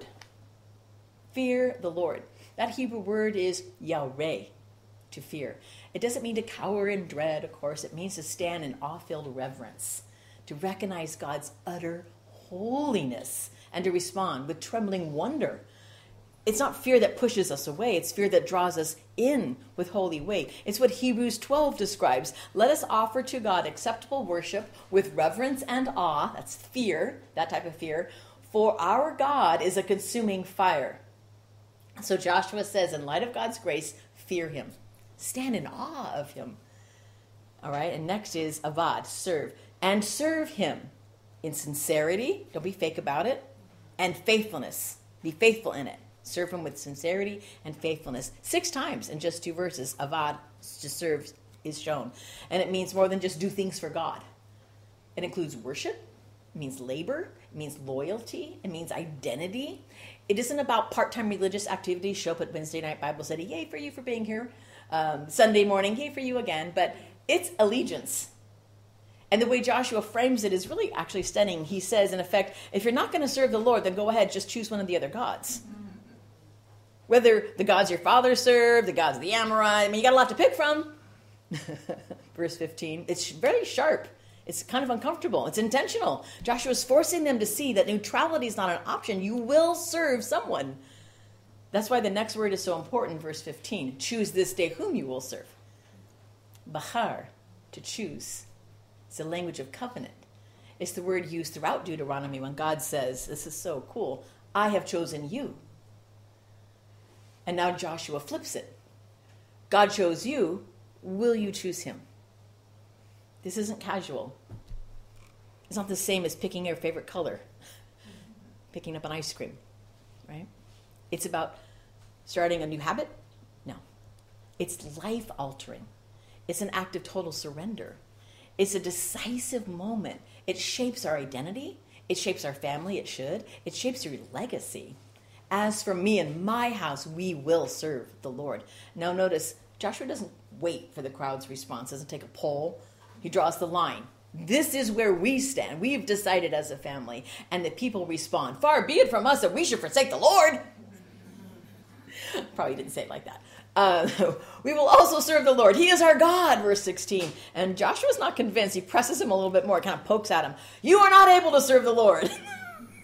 Fear the Lord. That Hebrew word is yireh, to fear. It doesn't mean to cower in dread, of course. It means to stand in awe-filled reverence, to recognize God's utter holiness, and to respond with trembling wonder. It's not fear that pushes us away. It's fear that draws us in with holy weight. It's what Hebrews 12 describes. Let us offer to God acceptable worship with reverence and awe. That's fear, that type of fear. For our God is a consuming fire. So Joshua says, in light of God's grace, fear him. Stand in awe of him. All right, and next is avad, serve. And serve him in sincerity. Don't be fake about it. And faithfulness. Be faithful in it. Serve him with sincerity and faithfulness. 6 times in just 2 verses, avad, to serve, is shown. And it means more than just do things for God. It includes worship. It means labor. It means loyalty. It means identity. It isn't about part-time religious activities. Show up at Wednesday night Bible study. Yay for you for being here. Sunday morning. Yay for you again. But it's allegiance. And the way Joshua frames it is really actually stunning. He says, in effect, if you're not going to serve the Lord, then go ahead, just choose one of the other gods. Whether the gods your father served, the gods of the Amorite, I mean, you got a lot to pick from. Verse 15, it's very sharp. It's kind of uncomfortable. It's intentional. Joshua's forcing them to see that neutrality is not an option. You will serve someone. That's why the next word is so important, verse 15. Choose this day whom you will serve. Bahar, to choose. It's a language of covenant. It's the word used throughout Deuteronomy when God says, this is so cool, I have chosen you. And now Joshua flips it. God chose you. Will you choose him? This isn't casual. It's not the same as picking your favorite color, picking up an ice cream, right? It's about starting a new habit? No. It's life-altering. It's an act of total surrender. It's a decisive moment. It shapes our identity. It shapes our family. It should. It shapes your legacy. As for me and my house, we will serve the Lord. Now notice, Joshua doesn't wait for the crowd's response, doesn't take a poll. He draws the line. This is where we stand. We've decided as a family. And the people respond, far be it from us that we should forsake the Lord. Probably didn't say it like that. We will also serve the Lord. He is our God, verse 16. And Joshua's not convinced. He presses him a little bit more, kind of pokes at him. You are not able to serve the Lord.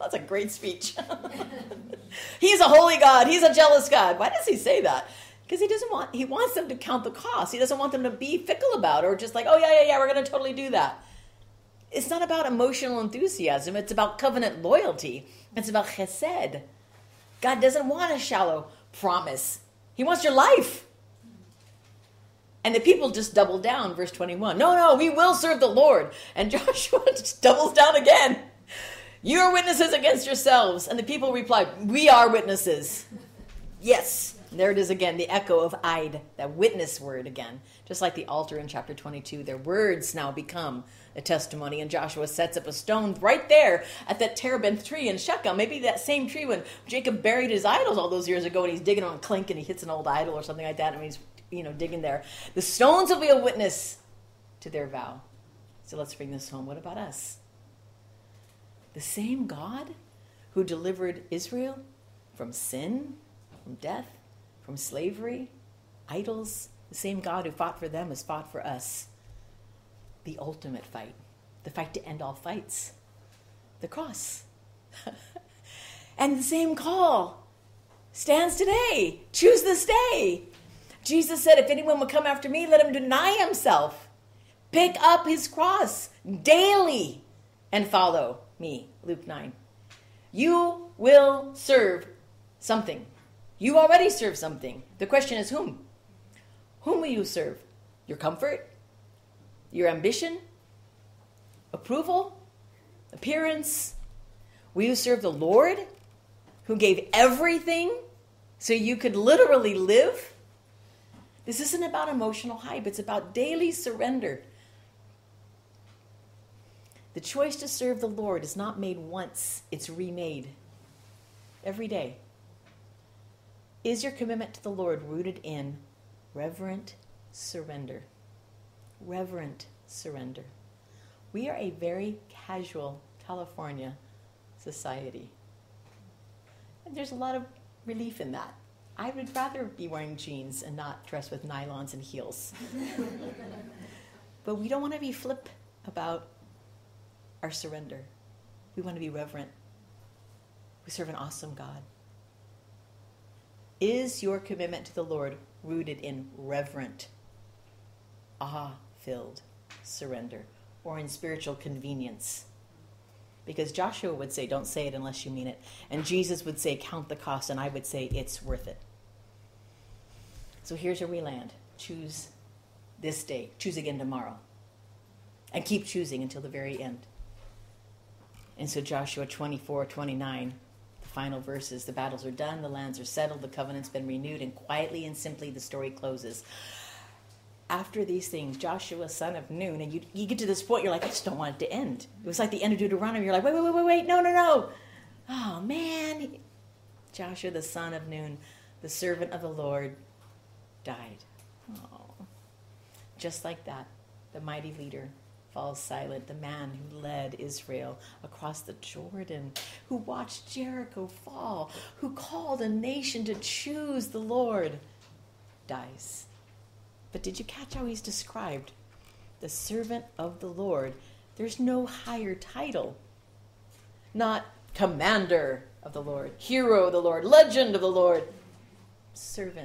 That's a great speech. He's a holy God. He's a jealous God. Why does he say that? Because he wants them to count the cost. He doesn't want them to be fickle about it or just like, oh, yeah, we're going to totally do that. It's not about emotional enthusiasm. It's about covenant loyalty. It's about chesed. God doesn't want a shallow promise. He wants your life. And the people just double down, verse 21. No, we will serve the Lord. And Joshua just doubles down again. You are witnesses against yourselves. And the people replied, we are witnesses. Yes. There it is again, the echo of Eid, that witness word again. Just like the altar in chapter 22, their words now become a testimony. And Joshua sets up a stone right there at that terebinth tree in Shechem. Maybe that same tree when Jacob buried his idols all those years ago and he's digging on a clink and he hits an old idol or something like that and he's digging there. The stones will be a witness to their vow. So let's bring this home. What about us? The same God who delivered Israel from sin, from death, from slavery, idols, the same God who fought for them has fought for us. The ultimate fight, the fight to end all fights, the cross. And the same call stands today. Choose this day. Jesus said, if anyone will come after me, let him deny himself. Pick up his cross daily and follow me. Luke 9. You will serve something. You already serve something. The question is whom? Whom will you serve? Your comfort? Your ambition? Approval? Appearance? Will you serve the Lord who gave everything so you could literally live? This isn't about emotional hype. It's about daily surrender. The choice to serve the Lord is not made once. It's remade every day. Is your commitment to the Lord rooted in reverent surrender? Reverent surrender. We are a very casual California society. And there's a lot of relief in that. I would rather be wearing jeans and not dress with nylons and heels. But we don't want to be flip about our surrender. We want to be reverent. We serve an awesome God. Is your commitment to the Lord rooted in reverent, awe-filled surrender or in spiritual convenience? Because Joshua would say, don't say it unless you mean it. And Jesus would say, count the cost. And I would say, it's worth it. So here's where we land. Choose this day. Choose again tomorrow. And keep choosing until the very end. And so Joshua 24:29, the final verses, the battles are done, the lands are settled, the covenant's been renewed, and quietly and simply the story closes. After these things, Joshua, son of Nun, and you get to this point, you're like, I just don't want it to end. It was like the end of Deuteronomy. You're like, wait, no. Oh, man. Joshua, the son of Nun, the servant of the Lord, died. Oh. Just like that, the mighty leader falls silent, the man who led Israel across the Jordan, who watched Jericho fall, who called a nation to choose the Lord, dies. But did you catch how he's described? The servant of the Lord. There's no higher title. Not commander of the Lord, hero of the Lord, legend of the Lord. Servant.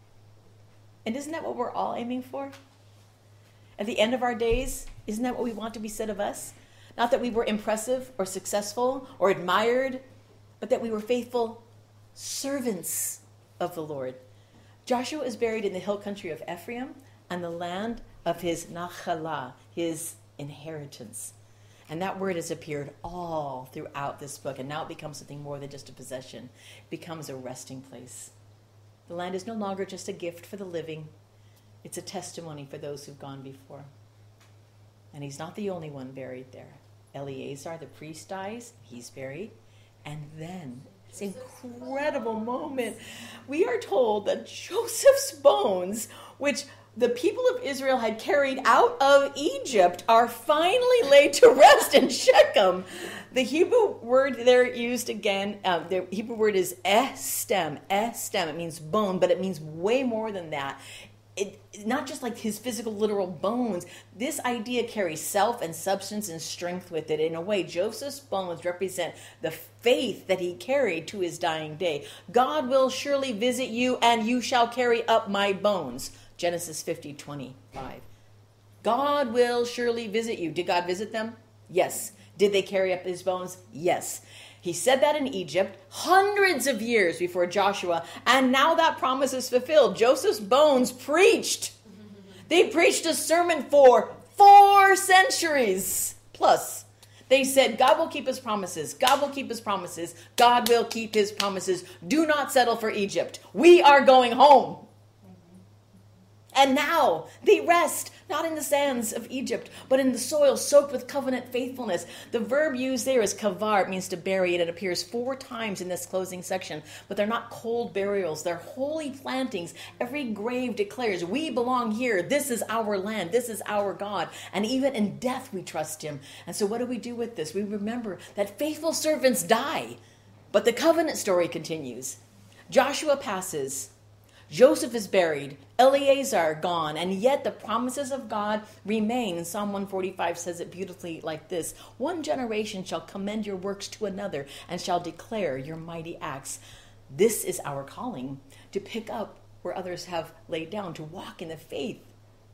And isn't that what we're all aiming for? At the end of our days, isn't that what we want to be said of us? Not that we were impressive or successful or admired, but that we were faithful servants of the Lord. Joshua is buried in the hill country of Ephraim and the land of his Nachalah, his inheritance. And that word has appeared all throughout this book, and now it becomes something more than just a possession. It becomes a resting place. The land is no longer just a gift for the living. It's a testimony for those who've gone before. And he's not the only one buried there. Eleazar, the priest, dies. He's buried. And then, this incredible moment, we are told that Joseph's bones, which the people of Israel had carried out of Egypt, are finally laid to rest in Shechem. The Hebrew word there used again, the Hebrew word is estem. Estem, it means bone, but it means way more than that. not just like his physical, literal bones. This idea carries self and substance and strength with it. In a way, Joseph's bones represent the faith that he carried to his dying day. God will surely visit you, and you shall carry up my bones. Genesis 50:25. God will surely visit you. Did God visit them? Yes. Did they carry up his bones? Yes. He said that in Egypt hundreds of years before Joshua, and now that promise is fulfilled. Joseph's bones preached. They preached a sermon for 4 centuries plus. They said, God will keep his promises. God will keep his promises. God will keep his promises. Do not settle for Egypt. We are going home. And now they rest, not in the sands of Egypt, but in the soil soaked with covenant faithfulness. The verb used there is kavar. It means to bury, and it appears 4 times in this closing section. But they're not cold burials. They're holy plantings. Every grave declares, we belong here. This is our land. This is our God. And even in death, we trust him. And so what do we do with this? We remember that faithful servants die. But the covenant story continues. Joshua passes. Joseph is buried, Eleazar gone, and yet the promises of God remain. And Psalm 145 says it beautifully like this: one generation shall commend your works to another and shall declare your mighty acts. This is our calling, to pick up where others have laid down, to walk in the faith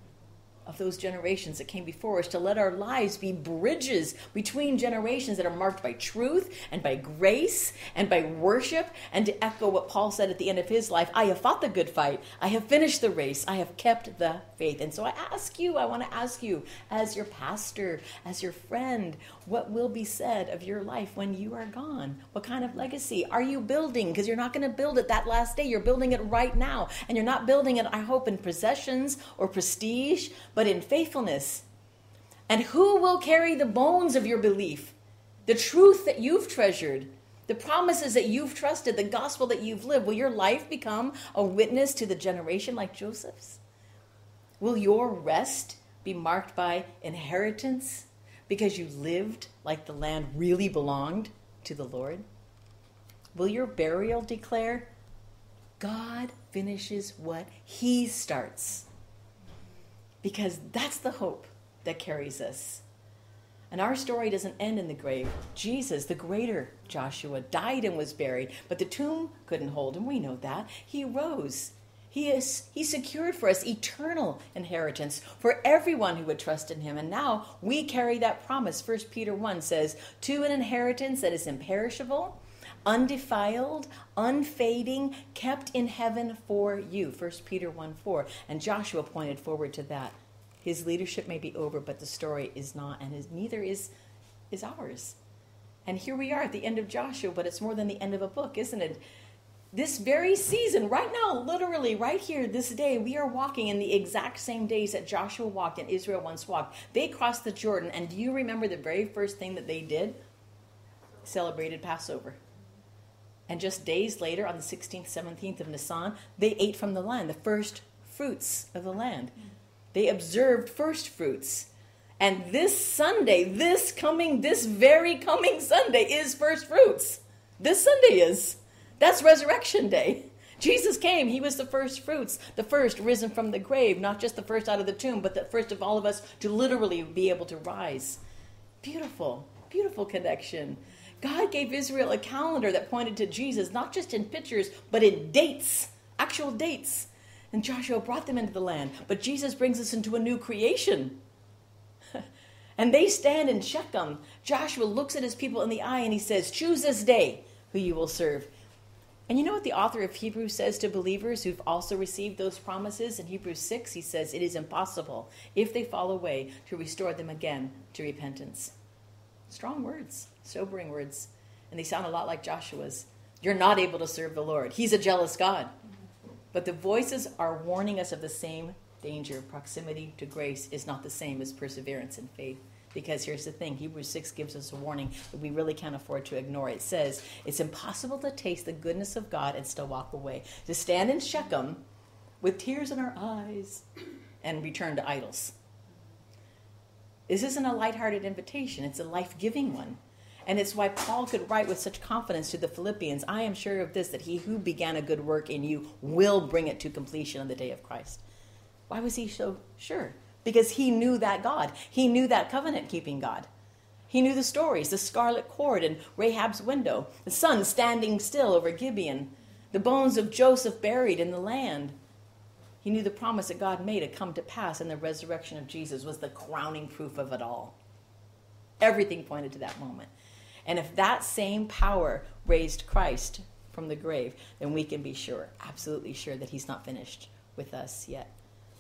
of those generations that came before us, to let our lives be bridges between generations that are marked by truth and by grace and by worship, and to echo what Paul said at the end of his life: I have fought the good fight, I have finished the race, I have kept the faith. And so I want to ask you, as your pastor, as your friend, what will be said of your life when you are gone? What kind of legacy are you building? Because you're not going to build it that last day. You're building it right now. And you're not building it, I hope, in possessions or prestige, but in faithfulness. And who will carry the bones of your belief, the truth that you've treasured, the promises that you've trusted, the gospel that you've lived? Will your life become a witness to the generation like Joseph's? Will your rest be marked by inheritance because you lived like the land really belonged to the Lord? Will your burial declare, God finishes what he starts? Because that's the hope that carries us. And our story doesn't end in the grave. Jesus, the greater Joshua, died and was buried, but the tomb couldn't hold him. We know that. He rose. He secured for us eternal inheritance for everyone who would trust in him. And now we carry that promise. 1 Peter 1 says, to an inheritance that is imperishable, undefiled, unfading, kept in heaven for you. 1 Peter 1:4. And Joshua pointed forward to that. His leadership may be over, but the story is not, and neither is ours. And here we are at the end of Joshua, but it's more than the end of a book, isn't it? This very season, right now, literally right here, this day, we are walking in the exact same days that Joshua walked and Israel once walked. They crossed the Jordan, and do you remember the very first thing that they did? Celebrated Passover. And just days later, on the 16th, 17th of Nisan, they ate from the land, the first fruits of the land. They observed first fruits. And this Sunday, this very coming Sunday is first fruits. This Sunday is. That's Resurrection Day. Jesus came. He was the first fruits, the first risen from the grave, not just the first out of the tomb, but the first of all of us to literally be able to rise. Beautiful, beautiful connection. God gave Israel a calendar that pointed to Jesus, not just in pictures, but in dates, actual dates. And Joshua brought them into the land. But Jesus brings us into a new creation. And they stand in Shechem. Joshua looks at his people in the eye and he says, choose this day who you will serve. And you know what the author of Hebrews says to believers who've also received those promises? In Hebrews 6, he says, it is impossible, if they fall away, to restore them again to repentance. Strong words, sobering words. And they sound a lot like Joshua's. You're not able to serve the Lord. He's a jealous God. But the voices are warning us of the same danger. Proximity to grace is not the same as perseverance in faith. Because here's the thing, Hebrews 6 gives us a warning that we really can't afford to ignore. It says, it's impossible to taste the goodness of God and still walk away. To stand in Shechem with tears in our eyes and return to idols. This isn't a lighthearted invitation, it's a life-giving one. And it's why Paul could write with such confidence to the Philippians, I am sure of this, that he who began a good work in you will bring it to completion on the day of Christ. Why was he so sure? Because he knew that God. He knew that covenant-keeping God. He knew the stories, the scarlet cord in Rahab's window, the sun standing still over Gibeon, the bones of Joseph buried in the land. He knew the promise that God made had come to pass, and the resurrection of Jesus was the crowning proof of it all. Everything pointed to that moment. And if that same power raised Christ from the grave, then we can be sure, absolutely sure, that he's not finished with us yet.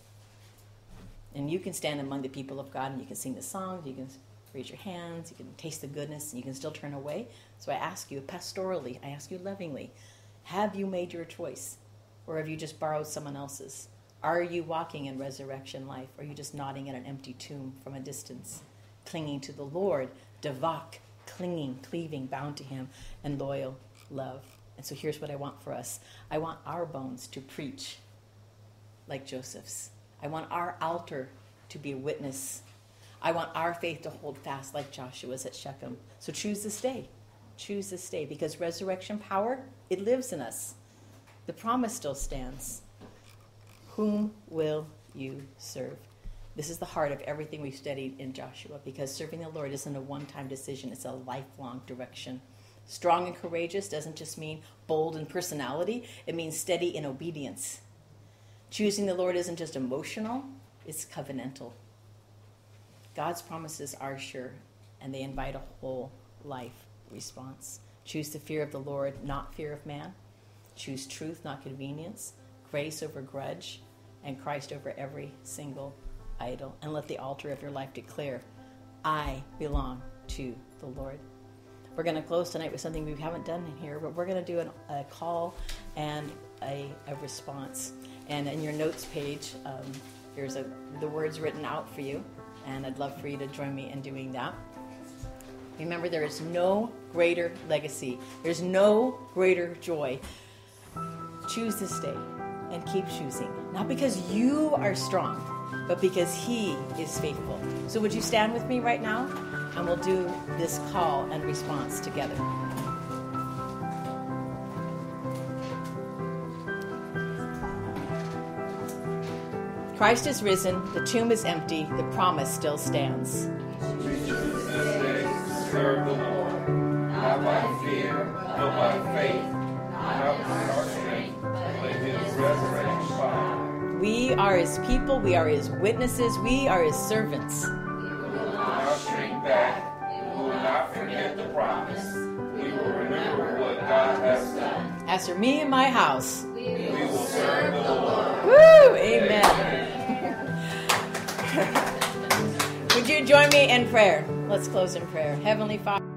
And you can stand among the people of God and you can sing the songs, you can raise your hands, you can taste the goodness, and you can still turn away. So I ask you pastorally, I ask you lovingly, have you made your choice? Or have you just borrowed someone else's? Are you walking in resurrection life? Or are you just nodding at an empty tomb from a distance, clinging to the Lord, devak, clinging, cleaving, bound to him, and loyal love? And so here's what I want for us. I want our bones to preach like Joseph's. I want our altar to be a witness. I want our faith to hold fast like Joshua's at Shechem. So choose this day. Choose this day, because resurrection power, it lives in us. The promise still stands. Whom will you serve? This is the heart of everything we've studied in Joshua, because serving the Lord isn't a one-time decision. It's a lifelong direction. Strong and courageous doesn't just mean bold in personality. It means steady in obedience. Choosing the Lord isn't just emotional, it's covenantal. God's promises are sure, and they invite a whole life response. Choose the fear of the Lord, not fear of man. Choose truth, not convenience. Grace over grudge, and Christ over every single idol. And let the altar of your life declare, I belong to the Lord. We're going to close tonight with something we haven't done in here, but we're going to do a call and a response. And in your notes page, there's the words written out for you, and I'd love for you to join me in doing that. Remember, there is no greater legacy. There's no greater joy. Choose this day and keep choosing. Not because you are strong, but because he is faithful. So would you stand with me right now? And we'll do this call and response together. Christ is risen, the tomb is empty, the promise still stands. Serve the Lord, not by fear, but by faith, not by our strength, but his resurrection power. We are his people, we are his witnesses, we are his servants. We will not shrink back, we will not forget the promise. We will remember what God has done. As for me and my house, We will serve the Lord. woo, amen. Would you join me in prayer? Let's close in prayer. Heavenly Father.